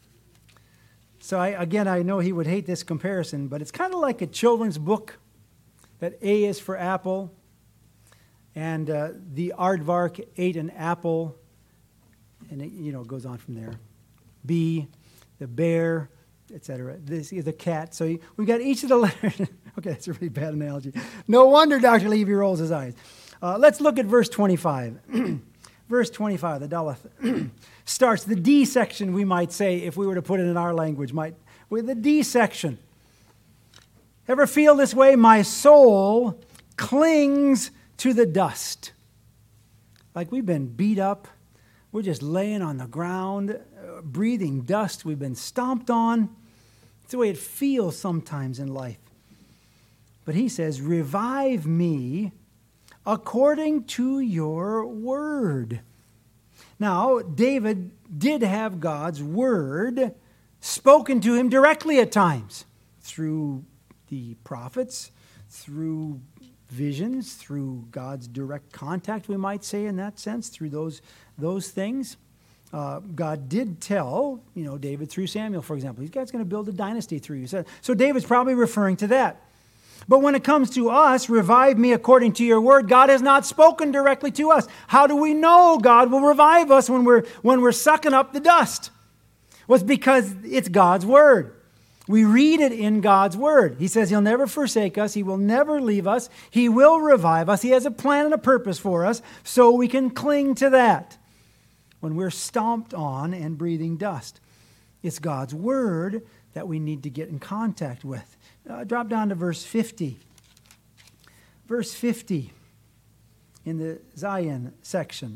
So I know he would hate this comparison, but it's kind of like a children's book, that A is for apple, and the aardvark ate an apple, and it goes on from there. B, the bear, etc. This is the cat. So we've got each of the letters. Okay, that's a really bad analogy. No wonder Dr. Levy rolls his eyes. Let's look at verse 25. Verse 25, the Daleth starts, the D section, we might say, if we were to put it in our language, with the D section. Ever feel this way? My soul clings to the dust. Like we've been beat up. We're just laying on the ground, breathing dust. We've been stomped on. It's the way it feels sometimes in life. But he says, revive me according to your word. Now, David did have God's word spoken to him directly at times, through the prophets, through visions, through God's direct contact, we might say in that sense, through those things. God did tell, David through Samuel, for example, he's God's going to build a dynasty through you. So David's probably referring to that. But when it comes to us, revive me according to your word, God has not spoken directly to us. How do we know God will revive us when we're sucking up the dust? Well, it's because it's God's word. We read it in God's word. He says he'll never forsake us. He will never leave us. He will revive us. He has a plan and a purpose for us, so we can cling to that when we're stomped on and breathing dust. It's God's word that we need to get in contact with. Drop down to verse 50. Verse 50 in the Zion section.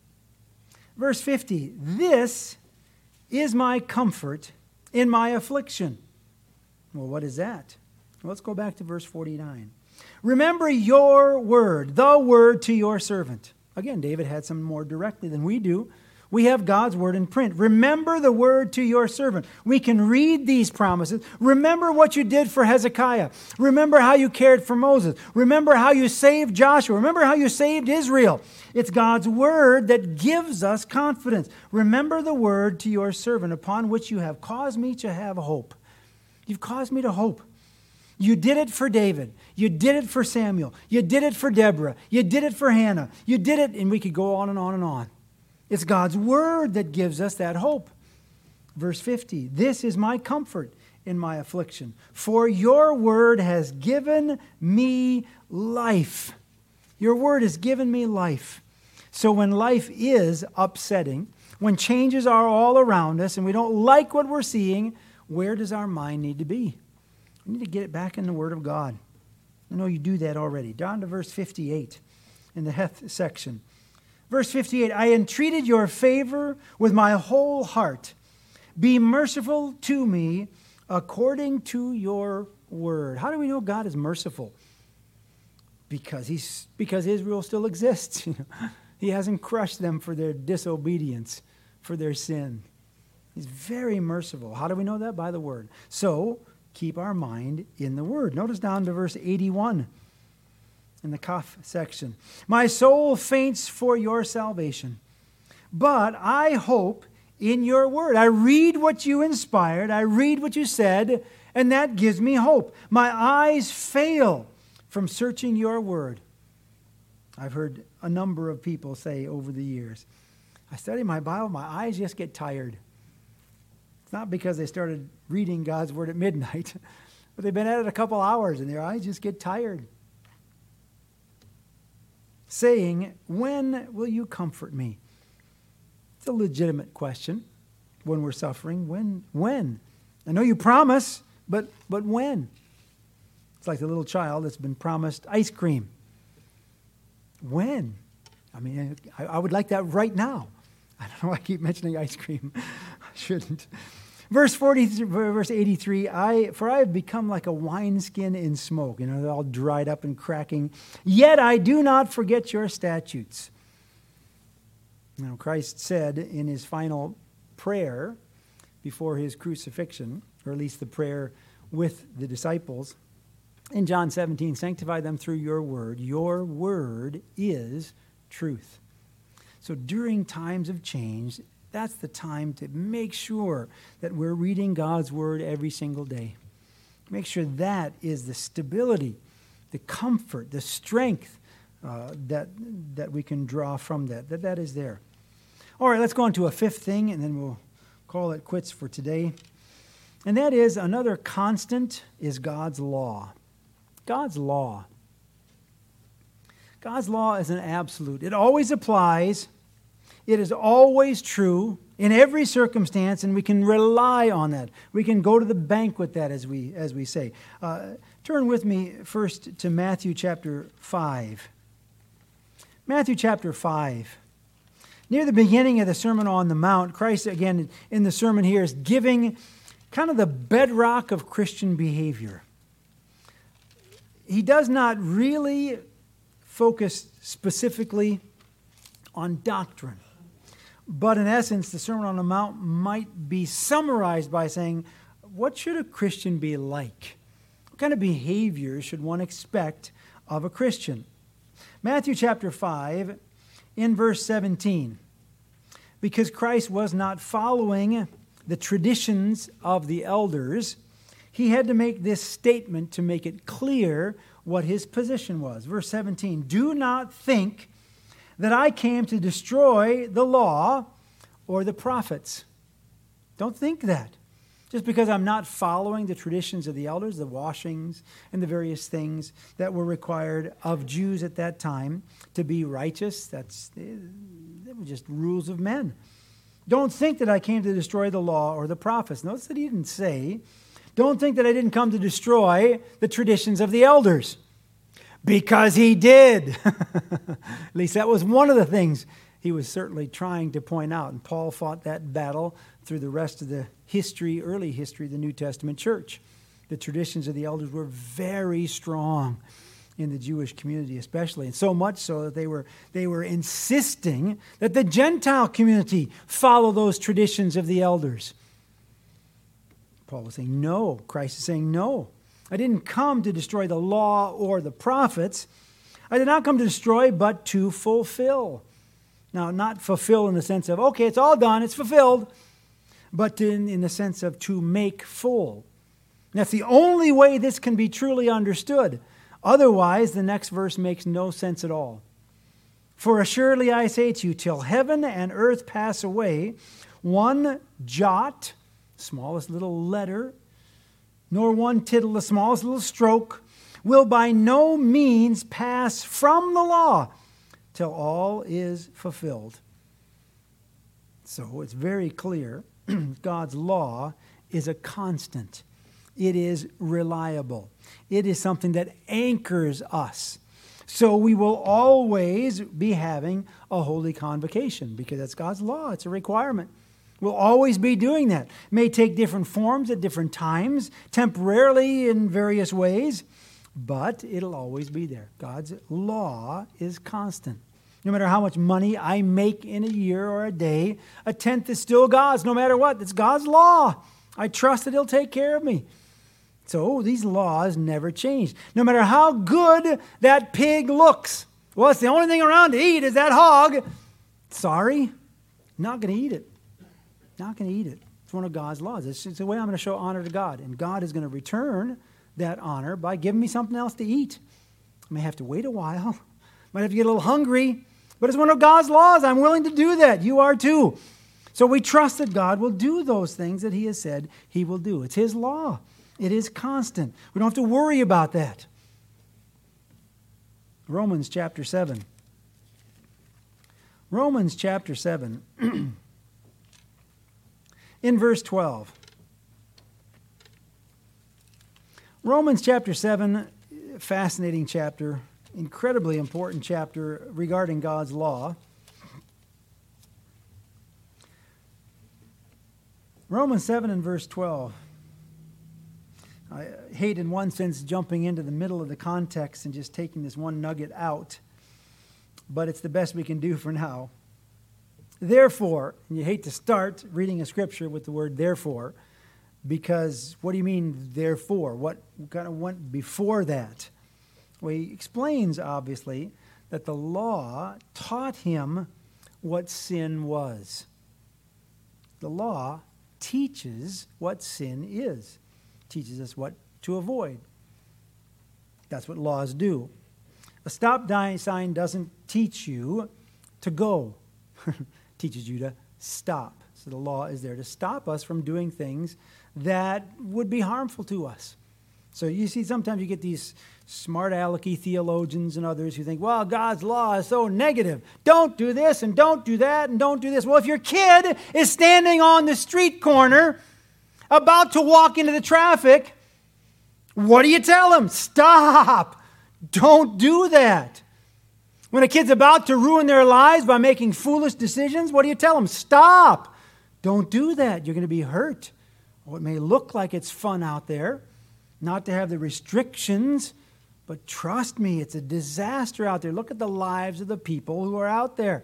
Verse 50, this is my comfort in my affliction. Well, what is that? Well, let's go back to verse 49. Remember your word, the word to your servant. Again, David had some more directly than we do. We have God's word in print. Remember the word to your servant. We can read these promises. Remember what you did for Hezekiah. Remember how you cared for Moses. Remember how you saved Joshua. Remember how you saved Israel. It's God's word that gives us confidence. Remember the word to your servant upon which you have caused me to have hope. You've caused me to hope. You did it for David. You did it for Samuel. You did it for Deborah. You did it for Hannah. You did it, and we could go on and on and on. It's God's word that gives us that hope. Verse 50, this is my comfort in my affliction, for your word has given me life. Your word has given me life. So when life is upsetting, when changes are all around us and we don't like what we're seeing, where does our mind need to be? We need to get it back in the Word of God. I know you do that already. Down to verse 58 in the Heth section. Verse 58, I entreated your favor with my whole heart. Be merciful to me according to your word. How do we know God is merciful? Because Israel still exists. He hasn't crushed them for their disobedience, for their sin. He's very merciful. How do we know that? By the word. So, keep our mind in the word. Notice down to verse 81 in the Kaf section. My soul faints for your salvation, but I hope in your word. I read what you inspired. I read what you said, and that gives me hope. My eyes fail from searching your word. I've heard a number of people say over the years, I study my Bible, my eyes just get tired. It's not because they started reading God's word at midnight, but they've been at it a couple hours and their eyes just get tired. Saying, when will you comfort me? It's a legitimate question when we're suffering. When? I know you promise, but when? It's like the little child that's been promised ice cream. When? I mean, I would like that right now. I don't know why I keep mentioning ice cream. I shouldn't. Verse 83, for I have become like a wineskin in smoke. They're all dried up and cracking. Yet I do not forget your statutes. Christ said in his final prayer before his crucifixion, or at least the prayer with the disciples, in John 17, sanctify them through your word. Your word is truth. So during times of change, that's the time to make sure that we're reading God's Word every single day. Make sure that is the stability, the comfort, the strength that we can draw from that is there. All right, let's go on to a fifth thing, and then we'll call it quits for today. And that is, another constant is God's law. God's law. God's law is an absolute. It always applies. It is always true in every circumstance, and we can rely on that. We can go to the bank with that, as we say. Turn with me first to Matthew chapter 5. Matthew chapter 5. Near the beginning of the Sermon on the Mount, Christ, again, in the sermon here, is giving kind of the bedrock of Christian behavior. He does not really focus specifically on doctrine. But in essence, the Sermon on the Mount might be summarized by saying, what should a Christian be like? What kind of behavior should one expect of a Christian? Matthew chapter 5, in verse 17. Because Christ was not following the traditions of the elders, he had to make this statement to make it clear what his position was. Verse 17, do not think that I came to destroy the law or the prophets. Don't think that. Just because I'm not following the traditions of the elders, the washings and the various things that were required of Jews at that time to be righteous, they were just rules of men. Don't think that I came to destroy the law or the prophets. Notice that he didn't say, don't think that I didn't come to destroy the traditions of the elders. Because he did. At least that was one of the things he was certainly trying to point out. And Paul fought that battle through the rest of the history, early history of the New Testament church. The traditions of the elders were very strong in the Jewish community especially. And so much so that they were insisting that the Gentile community follow those traditions of the elders. Paul was saying no. Christ is saying no. I didn't come to destroy the law or the prophets. I did not come to destroy, but to fulfill. Now, not fulfill in the sense of, okay, it's all done, it's fulfilled, but in the sense of to make full. And that's the only way this can be truly understood. Otherwise, the next verse makes no sense at all. For assuredly I say to you, till heaven and earth pass away, one jot, smallest little letter, nor one tittle, the smallest little stroke, will by no means pass from the law till all is fulfilled. So it's very clear God's law is a constant. It is reliable. It is something that anchors us. So we will always be having a holy convocation because that's God's law. It's a requirement. We'll always be doing that. It may take different forms at different times, temporarily in various ways, but it'll always be there. God's law is constant. No matter how much money I make in a year or a day, a tenth is still God's, no matter what. It's God's law. I trust that He'll take care of me. So these laws never change. No matter how good that pig looks. Well, it's the only thing around to eat is that hog. Sorry, not going to eat it. Not going to eat it. It's one of God's laws. It's the way I'm going to show honor to God. And God is going to return that honor by giving me something else to eat. I may have to wait a while. Might have to get a little hungry. But it's one of God's laws. I'm willing to do that. You are too. So we trust that God will do those things that He has said He will do. It's His law. It is constant. We don't have to worry about that. Romans chapter 7. Romans chapter 7. In verse 12. Romans chapter 7, fascinating chapter, incredibly important chapter regarding God's law. Romans 7 and verse 12. I hate in one sense jumping into the middle of the context and just taking this one nugget out, but it's the best we can do for now. Therefore, and you hate to start reading a scripture with the word therefore, because what do you mean therefore? What kind of went before that? Well, he explains, obviously, that the law taught him what sin was. The law teaches what sin is, teaches us what to avoid. That's what laws do. A stop sign doesn't teach you to go. It teaches you to stop. So the law is there to stop us from doing things that would be harmful to us. So you see, sometimes you get these smart alecky theologians and others who think, well, God's law is so negative. Don't do this and don't do that and don't do this. Well, if your kid is standing on the street corner about to walk into the traffic, what do you tell him? Stop. Don't do that. When a kid's about to ruin their lives by making foolish decisions, what do you tell them? Stop. Don't do that. You're going to be hurt. Well, it may look like it's fun out there, not to have the restrictions, but trust me, it's a disaster out there. Look at the lives of the people who are out there.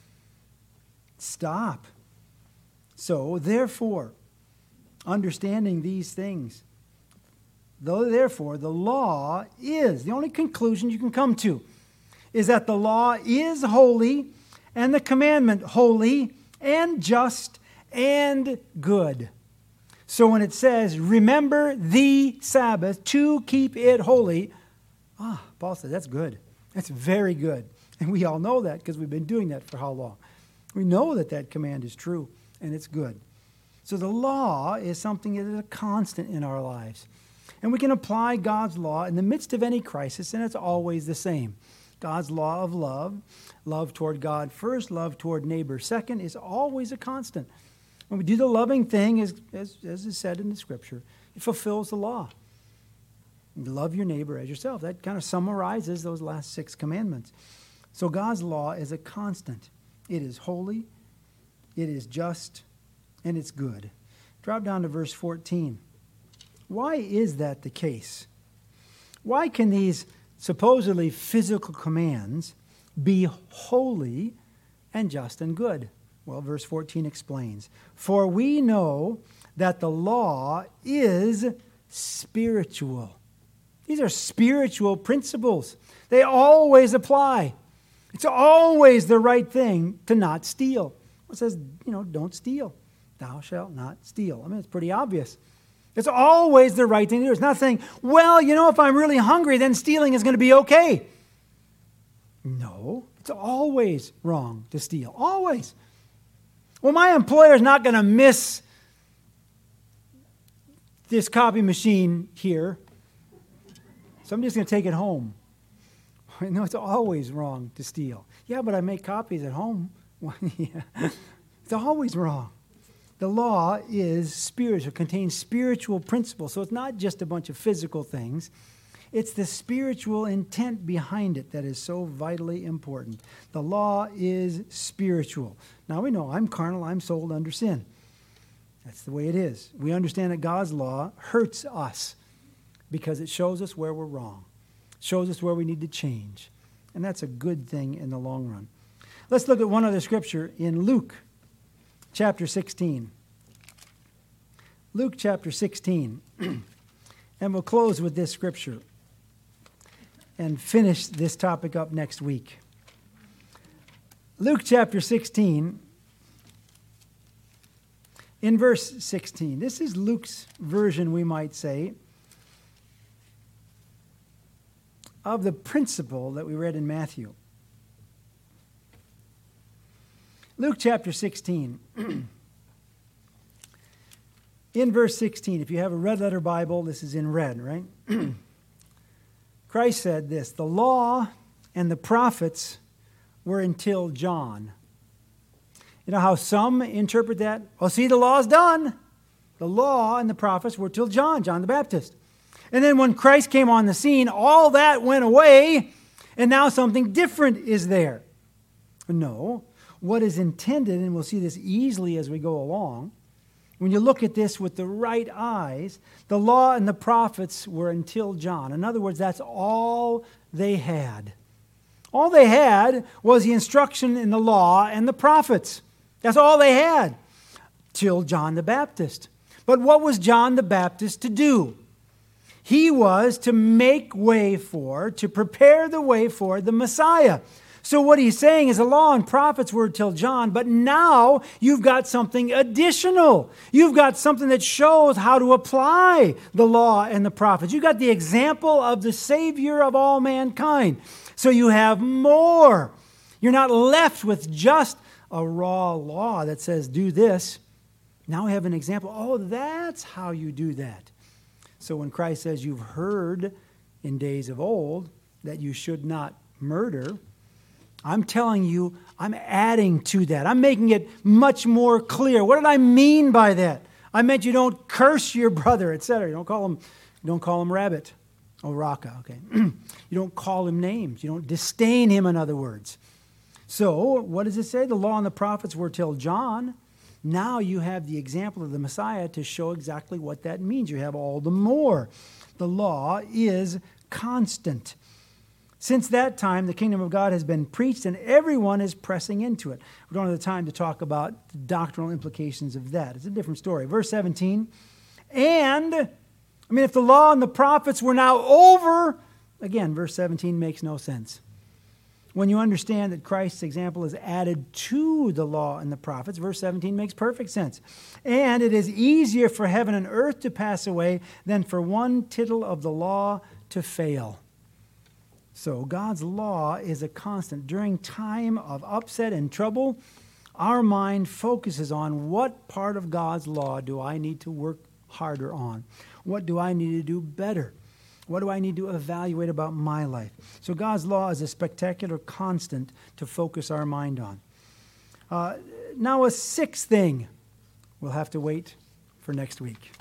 Stop. So, therefore, understanding these things, therefore, the law is, the only conclusion you can come to is that the law is holy and the commandment holy and just and good. So when it says, remember the Sabbath to keep it holy, Paul says that's good. That's very good. And we all know that because we've been doing that for how long? We know that that command is true and it's good. So the law is something that is a constant in our lives. And we can apply God's law in the midst of any crisis, and it's always the same. God's law of love, love toward God first, love toward neighbor second, is always a constant. When we do the loving thing, as is said in the Scripture, it fulfills the law. Love your neighbor as yourself. That kind of summarizes those last 6 commandments. So God's law is a constant. It is holy, it is just, and it's good. Drop down to verse 14. Why is that the case? Why can these supposedly physical commands be holy and just and good? Well, verse 14 explains. For we know that the law is spiritual. These are spiritual principles. They always apply. It's always the right thing to not steal. It says, don't steal. Thou shalt not steal. I mean, it's pretty obvious. It's always the right thing to do. It's not saying, well, if I'm really hungry, then stealing is going to be okay. No, it's always wrong to steal. Always. Well, my employer's not going to miss this copy machine here, so I'm just going to take it home. No, it's always wrong to steal. Yeah, but I make copies at home. Yeah. It's always wrong. The law is spiritual, contains spiritual principles. So it's not just a bunch of physical things. It's the spiritual intent behind it that is so vitally important. The law is spiritual. Now we know I'm carnal, I'm sold under sin. That's the way it is. We understand that God's law hurts us because it shows us where we're wrong. It shows us where we need to change. And that's a good thing in the long run. Let's look at one other scripture in Luke chapter 16. Luke chapter 16. And we'll close with this scripture and finish this topic up next week. Luke chapter 16, in verse 16. This is Luke's version, we might say, of the principle that we read in Matthew. Luke chapter 16. In verse 16, if you have a red letter Bible, this is in red, right? Christ said this, the law and the prophets were until John. You know how some interpret that? Well, see, the law's done. The law and the prophets were till John the Baptist. And then when Christ came on the scene, all that went away, and now something different is there. No. What is intended, and we'll see this easily as we go along, when you look at this with the right eyes, the law and the prophets were until John. In other words, that's all they had. All they had was the instruction in the law and the prophets. That's all they had till John the Baptist. But what was John the Baptist to do? He was to make way for, to prepare the way for the Messiah. So what he's saying is the law and prophets were till John, but now you've got something additional. You've got something that shows how to apply the law and the prophets. You've got the example of the Savior of all mankind. So you have more. You're not left with just a raw law that says do this. Now we have an example. Oh, that's how you do that. So when Christ says you've heard in days of old that you should not murder, I'm telling you, I'm adding to that. I'm making it much more clear. What did I mean by that? I meant you don't curse your brother, etc. You don't call him rabbit. Oh, Raka, okay. You don't call him names. You don't disdain him, in other words. So, what does it say? The law and the prophets were till John. Now you have the example of the Messiah to show exactly what that means. You have all the more. The law is constant. Since that time, the kingdom of God has been preached and everyone is pressing into it. We don't have the time to talk about the doctrinal implications of that. It's a different story. Verse 17, if the law and the prophets were now over, again, verse 17 makes no sense. When you understand that Christ's example is added to the law and the prophets, verse 17 makes perfect sense. And it is easier for heaven and earth to pass away than for one tittle of the law to fail. So God's law is a constant. During time of upset and trouble, our mind focuses on what part of God's law do I need to work harder on? What do I need to do better? What do I need to evaluate about my life? So God's law is a spectacular constant to focus our mind on. Now a sixth thing, we'll have to wait for next week.